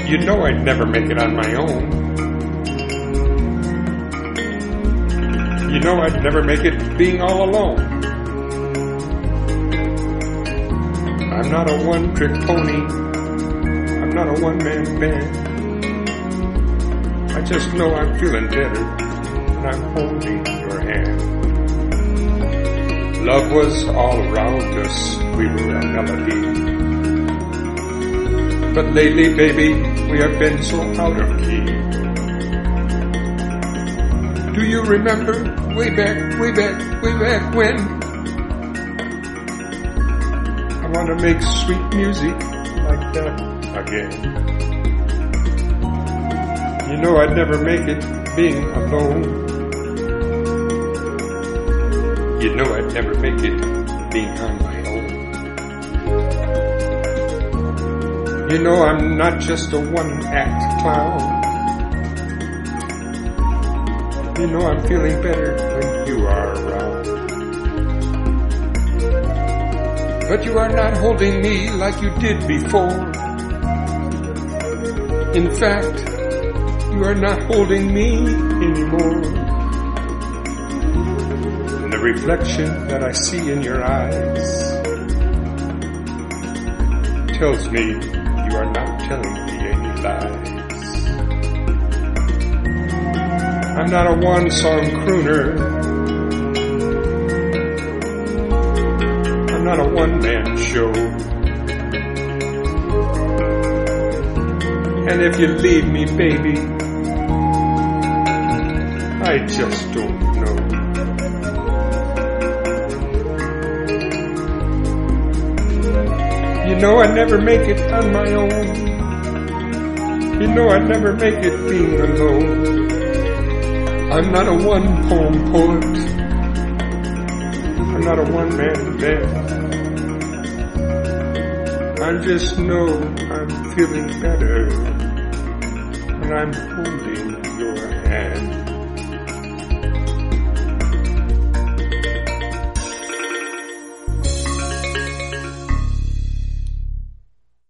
You know I'd never make it on my own. You know I'd never make it being all alone. I'm not a one-trick pony. I'm not a one-man band. I just know I'm feeling better when I'm holding your hand. Love was all around us. We were a melody. But lately, baby, we have been so out of key. Do you remember way back when? I want to make sweet music like that again. You know I'd never make it being alone. You know I'd never make it being on my own. You know I'm not just a one-act clown. You know I'm feeling better when you are around. But you are not holding me like you did before. In fact, you are not holding me anymore. And the reflection that I see in your eyes tells me you are not telling me any lies. I'm not a one-song crooner. I'm not a one-man show. And if you leave me, baby, I just don't know. You know I'd never make it on my own. You know I'd never make it being alone. I'm not a one-poem poet. I'm not a one-man band. I just know I'm feeling better when I'm holding your hand.